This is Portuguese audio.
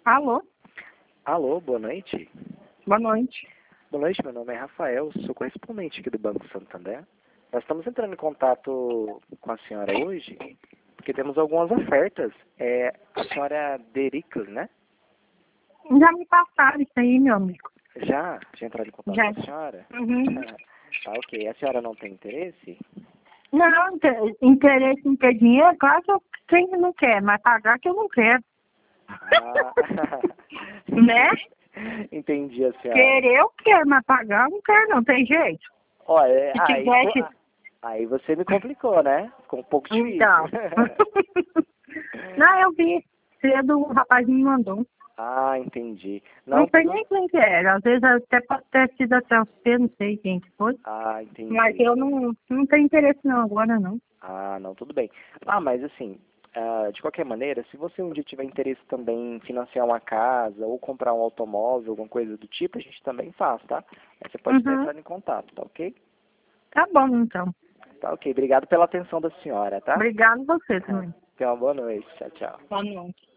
Alô, Alô, boa noite. boa noite. Boa noite, meu nome é Rafael, sou correspondente aqui do Banco Santander. Nós estamos entrando em contato com a senhora hoje, porque temos algumas ofertas. A senhora é a Dericles, né? Já me passaram isso aí, meu amigo. Já entraram em contato Já. com a senhora? Uhum. Tá, ok. A senhora não tem interesse? Não, interesse em ter dinheiro, claro que eu quem não quer, mas pagar que eu não quero, Ah, né? entendi a senhora. Querer eu quero, mas pagar eu não quero, não tem jeito. Olha, Se tivesse, aí você me complicou, né? Ficou um pouco difícil. então. Não, eu vi. Cedo o rapaz me mandou. Ah, entendi. Não Não, sei tudo... nem quem que era. Às vezes até pode ter sido até você, não sei quem que foi. Ah, entendi. Mas eu não tenho interesse não agora, não. Ah, não, tudo bem. Mas assim, de qualquer maneira, se você um dia tiver interesse também em financiar uma casa ou comprar um automóvel, alguma coisa do tipo, a gente também faz, tá? Aí você pode estar Uhum. entrando em contato, tá ok? Tá bom, então. Tá ok. Obrigado pela atenção da senhora, tá? Obrigado você também. Tenha uma boa noite. Tchau, tchau. Boa noite.